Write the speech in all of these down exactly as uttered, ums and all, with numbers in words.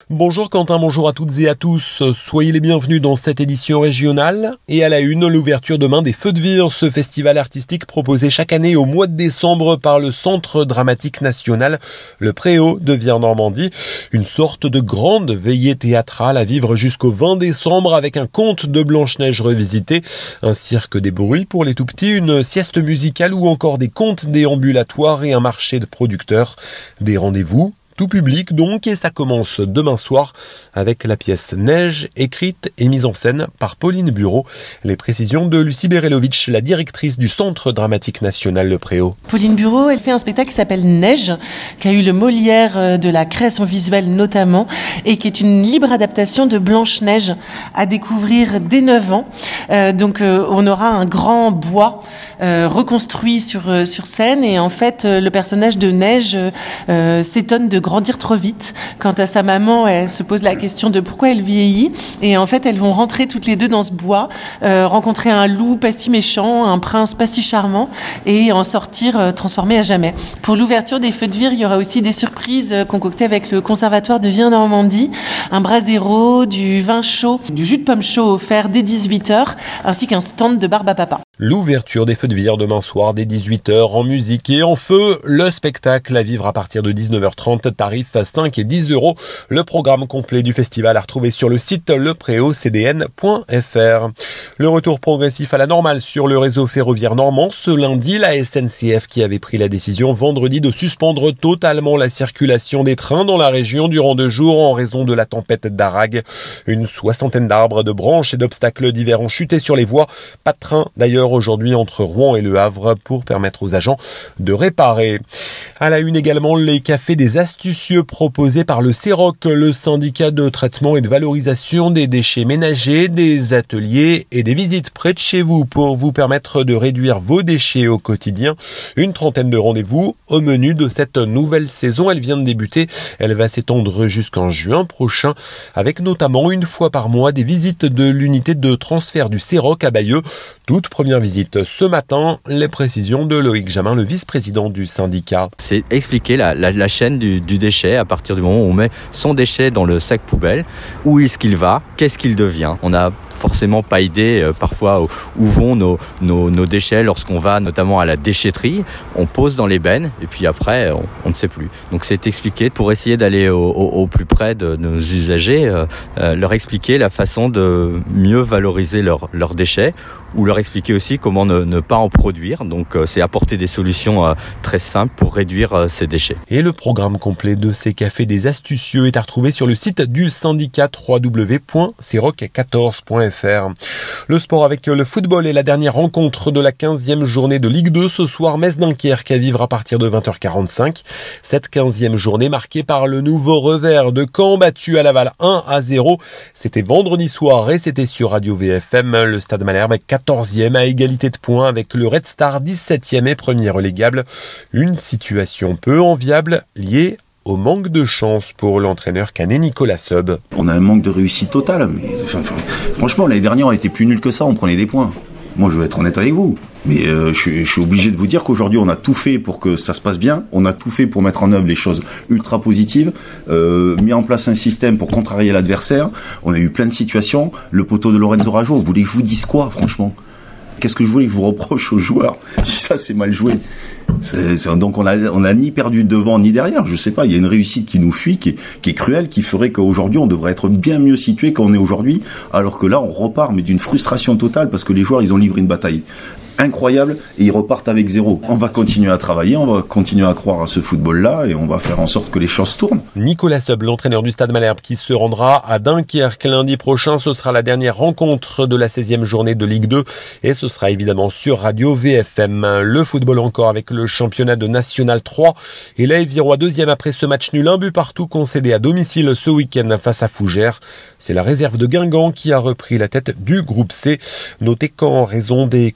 Bonjour Quentin, bonjour à toutes et à tous. Soyez les bienvenus dans cette édition régionale. Et à la une, l'ouverture demain des Feux de Vire, ce festival artistique proposé chaque année au mois de décembre par le Centre dramatique national, le Préau de Vire-Normandie. Une sorte de grande veillée théâtrale à vivre jusqu'au vingt décembre avec un conte de Blanche-Neige revisité, un cirque des bruits pour les tout-petits, une sieste musicale ou encore des contes déambulatoires et un marché de producteurs. Des rendez-vous tout public donc, et ça commence demain soir avec la pièce Neige, écrite et mise en scène par Pauline Bureau. Les précisions de Lucie Berelovitch, la directrice du Centre dramatique national Le Préau. Pauline Bureau, elle fait un spectacle qui s'appelle Neige, qui a eu le Molière de la création visuelle notamment, et qui est une libre adaptation de Blanche-Neige à découvrir dès neuf ans. Euh, donc euh, on aura un grand bois euh, reconstruit sur, euh, sur scène, et en fait euh, le personnage de Neige euh, s'étonne de grandir trop vite. Quant à sa maman, elle se pose la question de pourquoi elle vieillit. Et en fait, elles vont rentrer toutes les deux dans ce bois, euh, rencontrer un loup pas si méchant, un prince pas si charmant, et en sortir euh, transformé à jamais. Pour l'ouverture des Feux de Vire, il y aura aussi des surprises euh, concoctées avec le Conservatoire de Vire-Normandie, un brasero, du vin chaud, du jus de pomme chaud offert dès dix-huit heures, ainsi qu'un stand de barbe à papa. L'ouverture des Feux de Vire demain soir dès dix-huit heures en musique et en feu. Le spectacle à vivre à partir de dix-neuf heures trente, tarif à cinq et dix euros. Le programme complet du festival à retrouver sur le site le préau c d n point f r. Le retour progressif à la normale sur le réseau ferroviaire normand. Ce lundi, la S N C F qui avait pris la décision vendredi de suspendre totalement la circulation des trains dans la région durant deux jours en raison de la tempête d'Arag. Une soixantaine d'arbres, de branches et d'obstacles divers ont chuté sur les voies. Pas de train d'ailleurs aujourd'hui entre Rouen et Le Havre pour permettre aux agents de réparer. À la une également, les cafés des astucieux proposés par le CEROC, le syndicat de traitement et de valorisation des déchets ménagers, des ateliers et des visites près de chez vous pour vous permettre de réduire vos déchets au quotidien. Une trentaine de rendez-vous au menu de cette nouvelle saison. Elle vient de débuter. Elle va s'étendre jusqu'en juin prochain avec notamment une fois par mois des visites de l'unité de transfert du CEROC à Bayeux. Toute première visite ce matin, les précisions de Loïc Jamin, le vice-président du syndicat. C'est expliquer la, la, la chaîne du, du déchet à partir du moment où on met son déchet dans le sac poubelle. Où est-ce qu'il va? Qu'est-ce qu'il devient? On a forcément pas idée euh, parfois où, où vont nos, nos, nos déchets lorsqu'on va notamment à la déchetterie. On pose dans les bennes et puis après on, on ne sait plus. Donc c'est expliqué pour essayer d'aller au, au, au plus près de nos usagers, euh, euh, leur expliquer la façon de mieux valoriser leurs leurs déchets ou leur expliquer aussi comment ne, ne pas en produire. Donc euh, c'est apporter des solutions euh, très simples pour réduire euh, ces déchets. Et le programme complet de ces cafés des astucieux est à retrouver sur le site du syndicat w w w point ceroc quatorze point f r. Le sport avec le football et la dernière rencontre de la quinzième journée de Ligue deux ce soir, Metz-Dunkerque à vivre à partir de vingt heures quarante-cinq. Cette quinzième journée marquée par le nouveau revers de Caen battu à Laval un à zéro. C'était vendredi soir et c'était sur Radio V F M. Le Stade Malherbe est quatorzième à égalité de points avec le Red Star dix-septième et premier relégable. Une situation peu enviable liée au manque de chance pour l'entraîneur canet Nicolas Seub. On a un manque de réussite totale, mais enfin, franchement l'année dernière on était plus nul que ça, on prenait des points. Moi je vais être honnête avec vous, mais euh, je, je suis obligé de vous dire qu'aujourd'hui on a tout fait pour que ça se passe bien, on a tout fait pour mettre en œuvre les choses ultra positives, euh, mis en place un système pour contrarier l'adversaire, on a eu plein de situations, le poteau de Lorenzo Rajo, vous voulez que je vous dise quoi franchement ? Qu'est-ce que je voulais que je vous reproche aux joueurs si ça c'est mal joué? C'est, c'est, donc on a, on a ni perdu devant ni derrière, je sais pas, il y a une réussite qui nous fuit, qui est, qui est cruelle, qui ferait qu'aujourd'hui on devrait être bien mieux situé qu'on est aujourd'hui, alors que là on repart mais d'une frustration totale parce que les joueurs ils ont livré une bataille incroyable et ils repartent avec zéro. On va continuer à travailler, on va continuer à croire à ce football-là et on va faire en sorte que les choses tournent. Nicolas Seub, l'entraîneur du Stade Malherbe qui se rendra à Dunkerque lundi prochain, ce sera la dernière rencontre de la seizième journée de Ligue deux et ce sera évidemment sur Radio V F M. Le football encore avec le championnat de National trois et l'A F Virois deuxième après ce match nul, un but partout concédé à domicile ce week-end face à Fougères. C'est la réserve de Guingamp qui a repris la tête du groupe C. Notez qu'en raison des conditions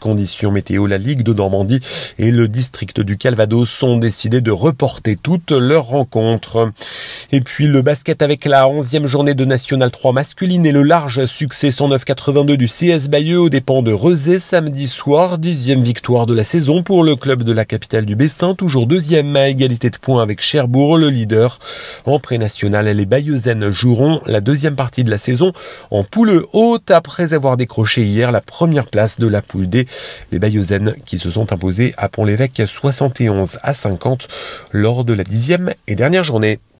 prévisions météo, la Ligue de Normandie et le district du Calvados ont décidé de reporter toutes leurs rencontres. Et puis le basket avec la onzième journée de National trois masculine et le large succès cent neuf quatre-vingt-deux du C S Bayeux aux dépens de Rezé samedi soir. Dixième victoire de la saison pour le club de la capitale du Bessin, toujours deuxième à égalité de points avec Cherbourg, le leader. En pré-national, les Bayeuxennes joueront la deuxième partie de la saison en poule haute après avoir décroché hier la première place de la poule D. Les Bayeuxennes qui se sont imposées à Pont-l'Évêque soixante et onze à cinquante lors de la dixième et dernière journée.